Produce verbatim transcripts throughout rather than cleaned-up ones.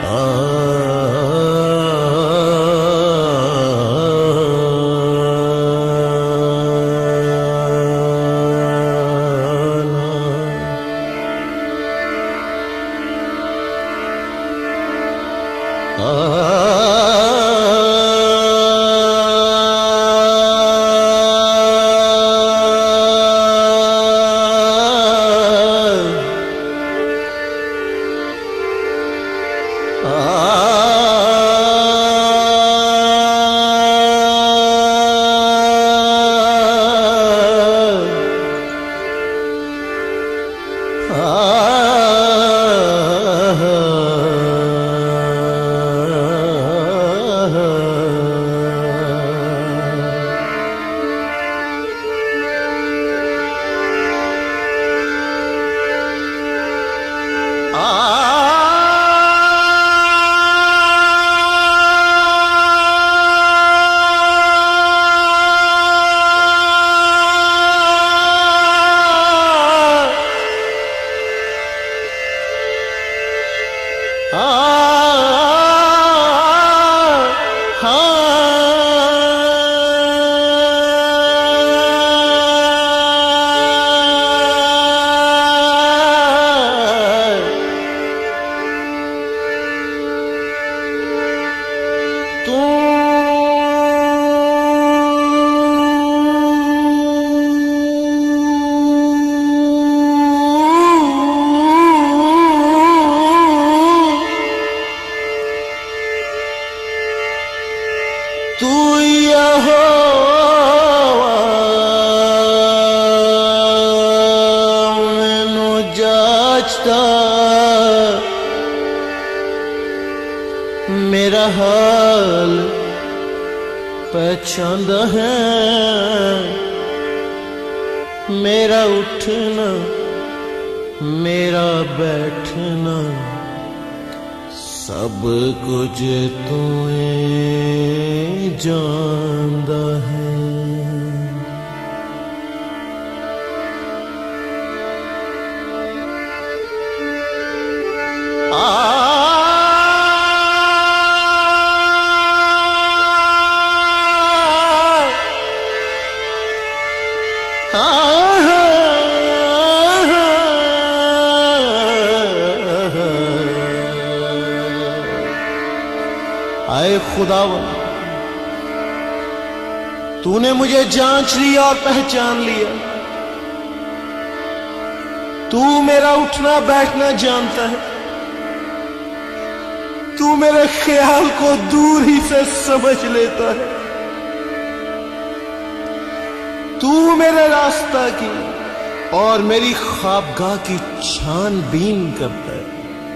मेरा हाल पहचानदा है, मेरा उठना मेरा बैठना सब कुछ तू जानदा है। आए खुदावन, तूने मुझे जांच लिया और पहचान लिया। तू मेरा उठना बैठना जानता है। तू मेरे ख्याल को दूर ही से समझ लेता है। तू मेरे रास्ता की और मेरी ख्वाबगाह की छानबीन करता है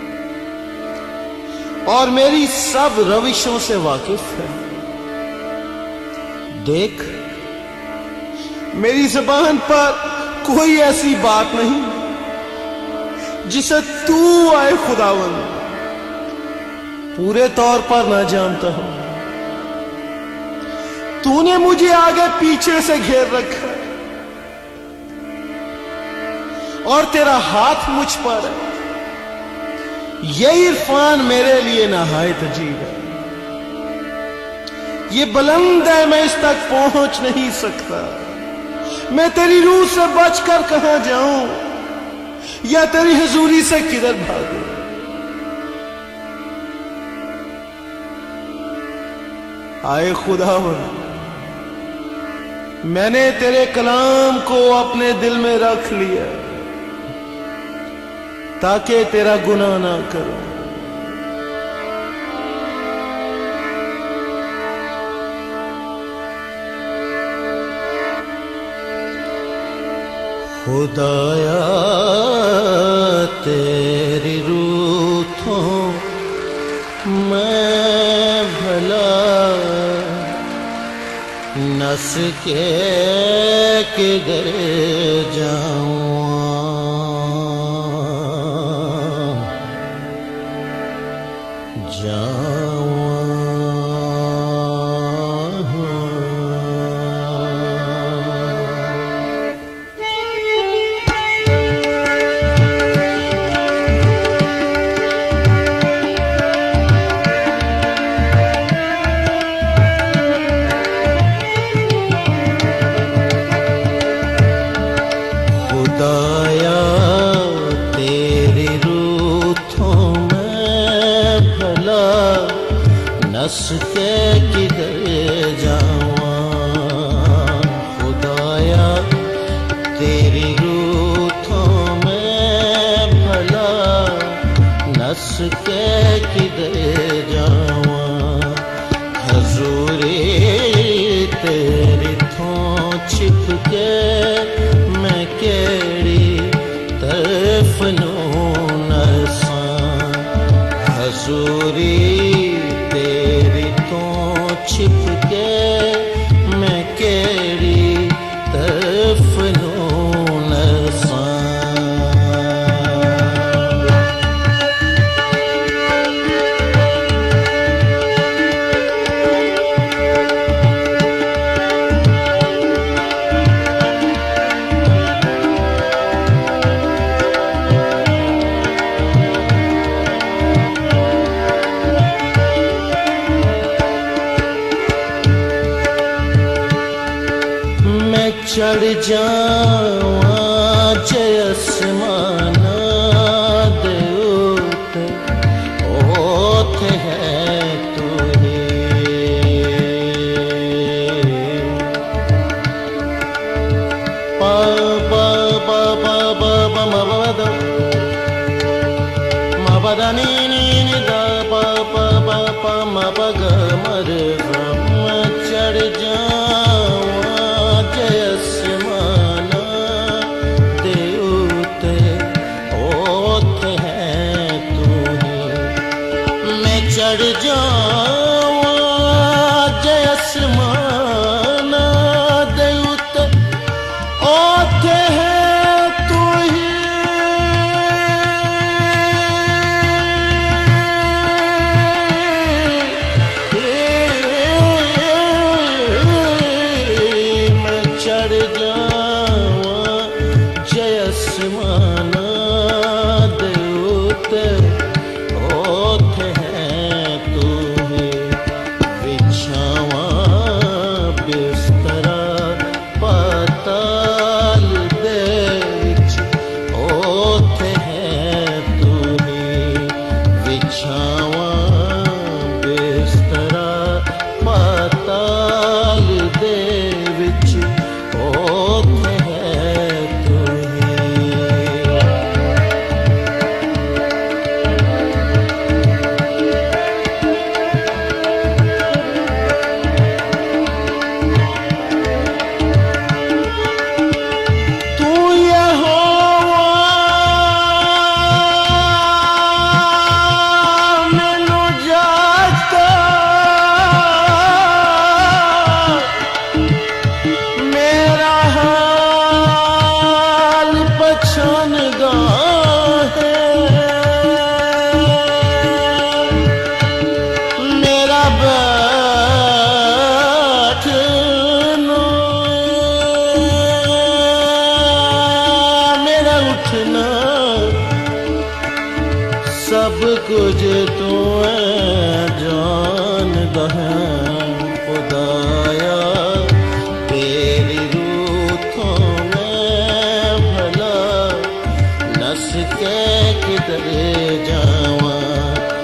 और मेरी सब रविशों से वाकिफ है। देख, मेरी जुबान पर कोई ऐसी बात नहीं जिसे तू आए खुदावन पूरे तौर पर ना जानता हो। तूने मुझे आगे पीछे से घेर रखा और तेरा हाथ मुझ पर है। ये इरफान मेरे लिए नहायत अजीब है। ये बुलंद है, मैं इस तक पहुंच नहीं सकता। मैं तेरी रूह से बचकर कहां जाऊं या तेरी हुजूरी से किधर भागूं। आए खुदावन, मैंने तेरे कलाम को अपने दिल में रख लिया ताकि तेरा गुनाह ना करूं। खुदाया तेरी रूठों मैं भला नस के किधर जाऊं। भला नस के किधर जावां खुदाया तेरी रूठों में भला नस के किधर जावां हजूरी तेरी थों छिप के मैं केड़ी तरफ नूं नसां हजूरी तेरी थों छिप के मैं केड़ी तरफ नूं नसां चढ़ जावां जे आसमाना दे उत्ते ओथे है तू ही पा पा पा पा पा पा मा पा दा मा पा दा नी नी नी दा पा पा पा पा मा पा गा मा रे गा मैं चढ़ जावां जे आसमाना दे उत्ते ओथे है तू ही मैं चढ़ जावां जे आसमाना दे उत्ते ओथे है तू ही मैं चढ़ जावां जे आसमाना दे उत्ते ओथे है तू ही बिछावां बिस्तरा पाताल दे विच ओथे है तू ही बिछावां बिस्तरा पाताल दे विच ओथे है तू ही तू यहोवा मैनू जाता मेरा हाल पछानदा है मेरा बैठना मेरा उठना सब कुछ तू है जानदा है खुदाया तेरी रूठों में भला नस के किधर जावां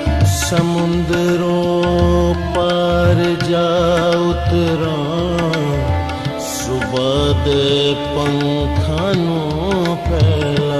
समुंदरों पार जा उतरां सुबह दे पंखां नूं फैला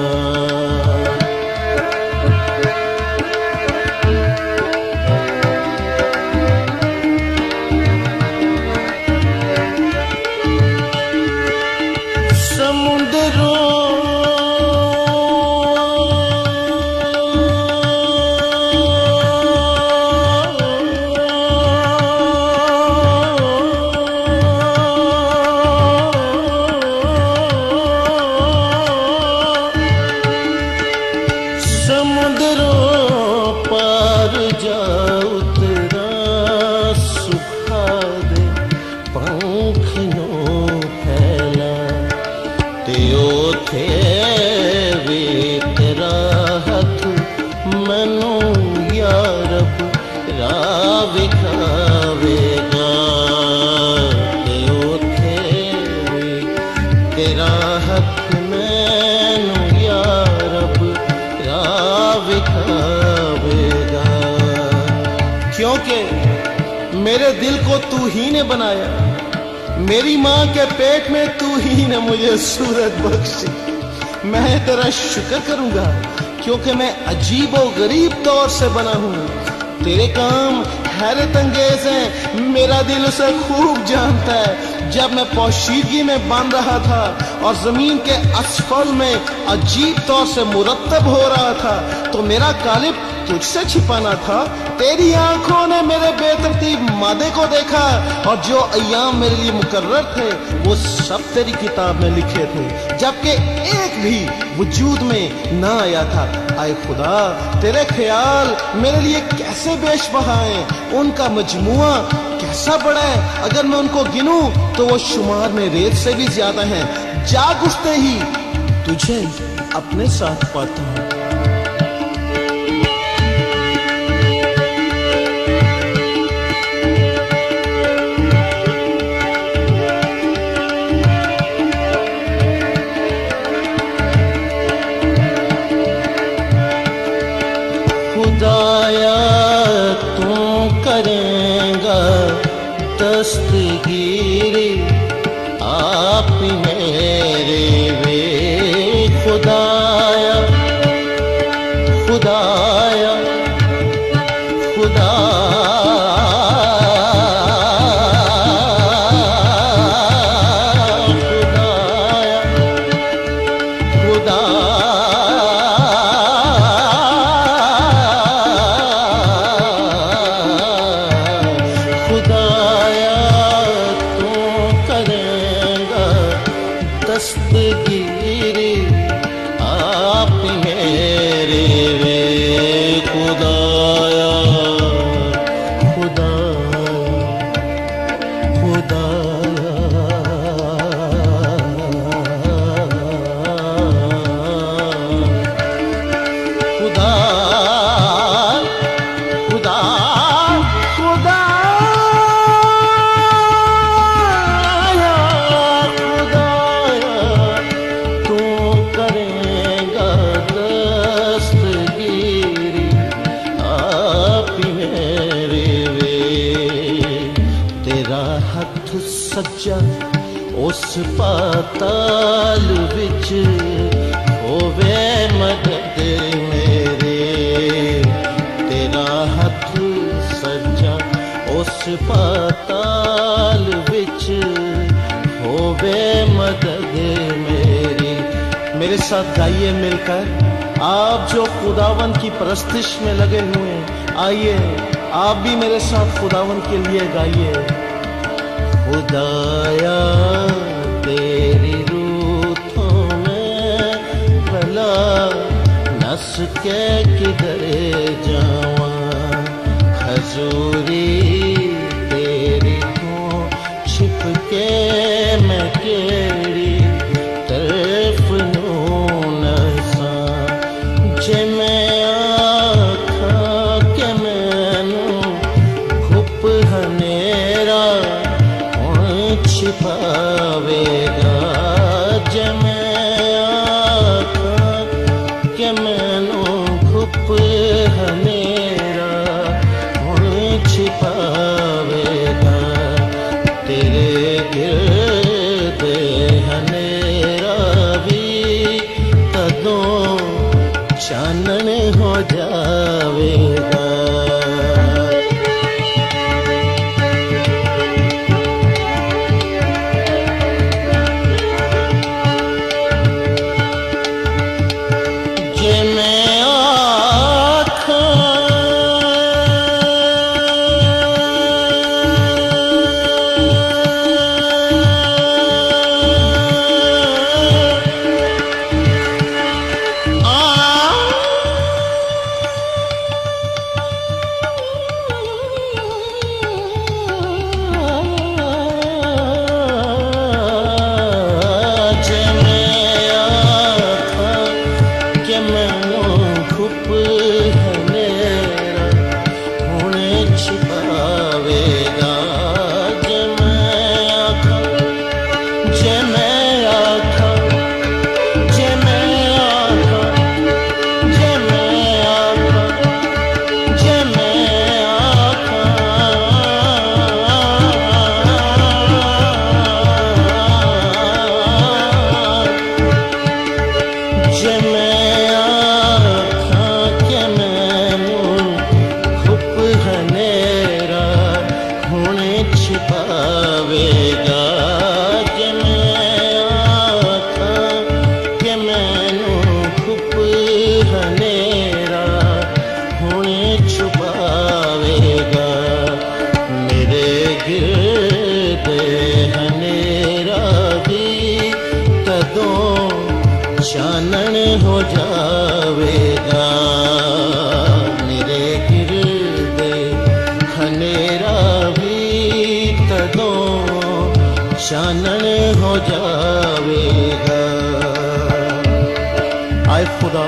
मेरे दिल को तू ही ने बनाया, मेरी माँ के पेट में तू ही ने मुझे सूरत बख्शी। मैं तेरा शुक्र करूंगा क्योंकि मैं अजीब और गरीब तौर से बना हूँ। तेरे काम हैरत अंगेज हैं, मेरा दिल उसे खूब जानता है। जब मैं पोशीदगी में बन रहा था और जमीन के असफल में अजीब तौर से मुरतब हो रहा था, तो मेरा कालिब तुझसे छिपाना था। तेरी आंखों ने मेरे बेतरतीब मादे को देखा और जो अय्याम मेरे लिए मुकर्रर थे वो सब तेरी किताब में लिखे थे, जबकि एक भी वजूद में ना आया था। आए खुदा, तेरे ख्याल मेरे लिए कैसे बेशबहा हैं, उनका मजमुआ कैसा बड़ा है। अगर मैं उनको गिनूं तो वो शुमार में रेत से भी ज्यादा हैं। जाग उठते ही तुझे अपने साथ पाता हूँ। खुदाया तू करेगा दस्तगीरी आप मेरे वे। खुदाया खुदाया खुदा खुदाया खुदाया दस्तगीरी आप मेरे वे। खुदाया खुदाया खुदाया खुदा खुदा सज्जा उस पाताल विच होवे मदद मेरे। तेरा हथ सज्जा उस पाताल विच होवे मदद मेरी। मेरे साथ गाइए मिलकर, आप जो खुदावन की परस्तिश में लगे हुए हैं, आइए आप भी मेरे साथ खुदावन के लिए गाइए। खुदाया तेरी रूठों में भला नस के किधर जावां। हजूरी तेरी को छिप के मैं केड़ी तरफ नूं नसां। जे मैं आखां के मैनू घुप हनेरा छिपावेगा। जे मैं आखां के मैनू घुप हनेरा हुण छिपावेगा। तेरे गिरदे हनेरा भी तदों चानन हो जावेगा। छुपावेगा। मेरे गिरदे हनेरा भी तदों चानन हो जावेगा। मेरे गिरदे हनेरा भी तदों चानन हो जावेगा। आए खुदा,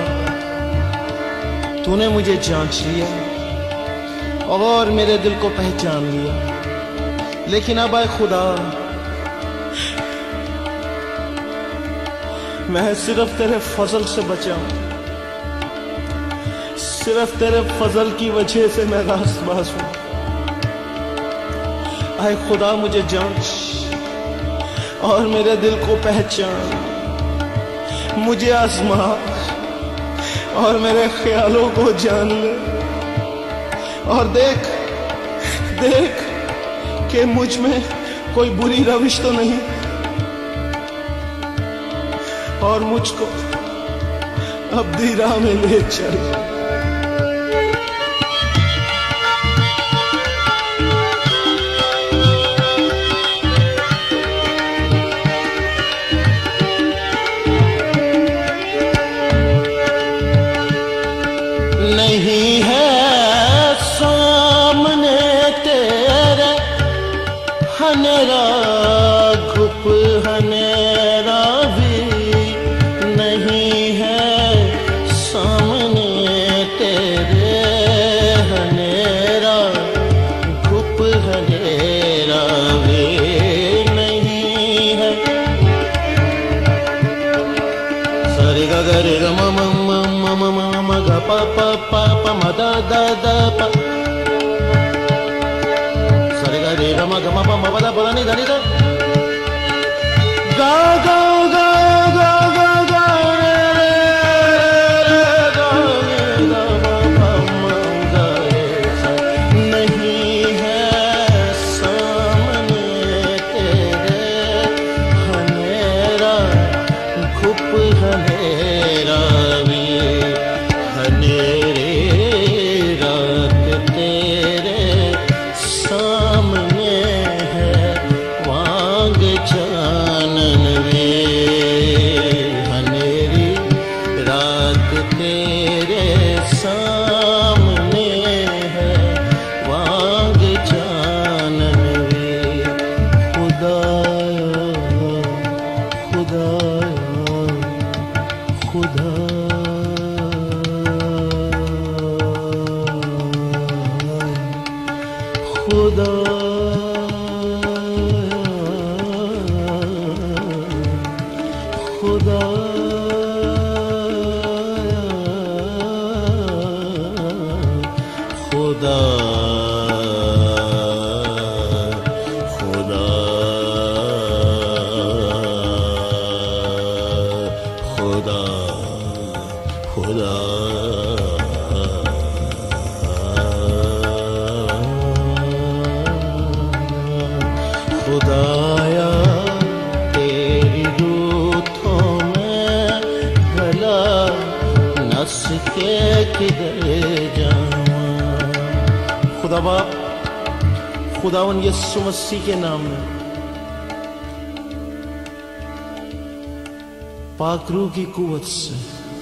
तूने मुझे जांच लिया और मेरे दिल को पहचान लिया, लेकिन अब आए खुदा, मैं सिर्फ तेरे फजल से बचा हूं। सिर्फ तेरे फजल की वजह से मैं रास्तबाज हूं। आए खुदा, मुझे जांच और मेरे दिल को पहचान, मुझे आजमा और मेरे ख्यालों को जान ले, और देख देख कि मुझ में कोई बुरी रविश तो नहीं, और मुझको अब दी राह में ले चल। नहीं है सामने तेरे हनेरा घुप हनेरा भी नहीं है सामने तेरे हनेरा घुप हनेरा भी नहीं है। सारे गा गा रे गा मा मा मा मा मा मा गा पा पा पा पा मा दा दा दा पा। सारे गा रे गा मा गा मा पा मा दा पा नी दा नी दा गा गा गा गा गा गा रे रे गा रे गा मा पा मा गा रे सा। नहीं है सामने तेरे हनेरा घुप हनेरा भी हनेरे रात तेरे सामने है वांग चानन वे। हनेरी रात तेरे सामने है वांग चानन वे। खुदा खुदा खुदा खुदा खुदा खुदा खुदा खुदा खुदा खुदाया तेरी रूठों में भला नस के किधर जाऊं। खुदा बाप, खुदावन यीशु मसीह के नाम में पाक रूह की कुव्वत से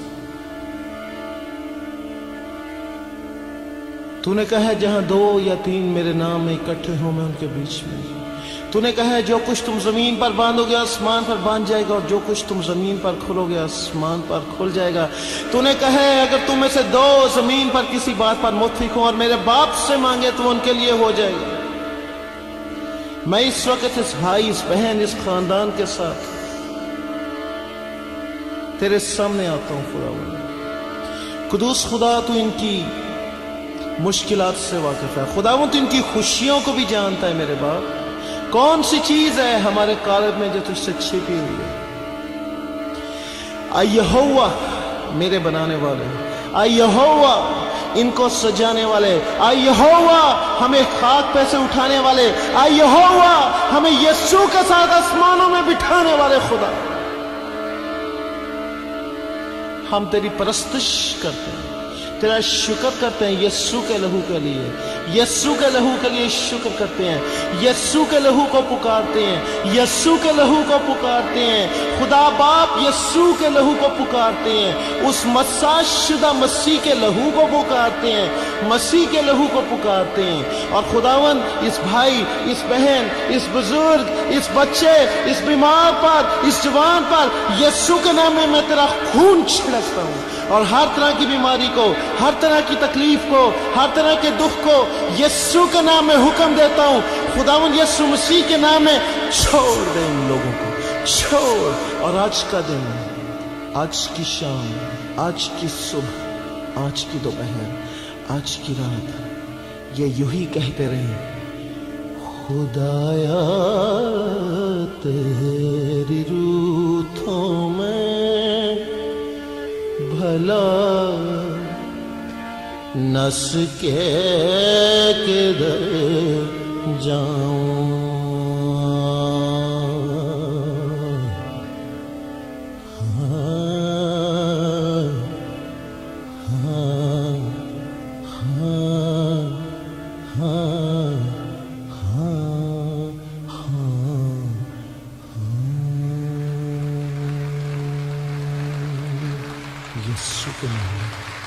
तूने कहा है जहां दो या तीन मेरे नाम में इकट्ठे हों मैं उनके बीच में। तूने कहा है जो कुछ तुम जमीन पर बांधोगे आसमान पर बांध जाएगा, और जो कुछ तुम जमीन पर खोलोगे आसमान पर खुल जाएगा। तूने कहा है अगर तुम में से दो जमीन पर किसी बात पर मुत्तफिक हो और मेरे बाप से मांगे तो उनके लिए हो जाएगा। मैं इस वक्त इस भाई, इस बहन, इस खानदान के साथ तेरे सामने आता हूं खुदा। कुदूस खुदा, तू इनकी मुश्किलात से वाकिफ है। खुदावंद तू इनकी खुशियों को भी जानता है। मेरे बाप, कौन सी चीज है हमारे कालब में जो तुझसे छिपी हुई है? आय यहोवा मेरे बनाने वाले, आय यहोवा इनको सजाने वाले, आय यहोवा हमें खाक पे से उठाने वाले, आय यहोवा हमें यीशु के साथ आसमानों में बिठाने वाले खुदा, हम तेरी परस्तिश करते हैं, तेरा शुक्र करते हैं यस्सु के लहू के लिए, यस्सु के लहू के लिए शुक्र करते हैं, यस्सु के लहू को पुकारते हैं, यस्सु के लहू को पुकारते हैं। खुदा बाप यस्सु के लहू को पुकारते हैं, उस मसाज शुदा मसीह के लहू को पुकारते हैं, मसीह के लहू को पुकारते हैं। और खुदावन इस भाई, इस बहन, इस बुजुर्ग, इस बच्चे, इस बीमार पर, इस जवान पर यस्सु के नाम में मैं तेरा खून छिड़कता हूँ और हर तरह की बीमारी को, हर तरह की तकलीफ को, हर तरह के दुख को यस्सु के नाम में हुक्म देता हूँ। खुदावन यस्सु मसीह के नाम में छोड़ दे इन लोगों को, छोड़। और आज का दिन, आज की शाम, आज की सुबह, आज की दोपहर, आज की रात ये यूं ही कहते रहे, खुदाया तेरी रूथों में भला नस के किधर जाऊं। यीशु के नाम में।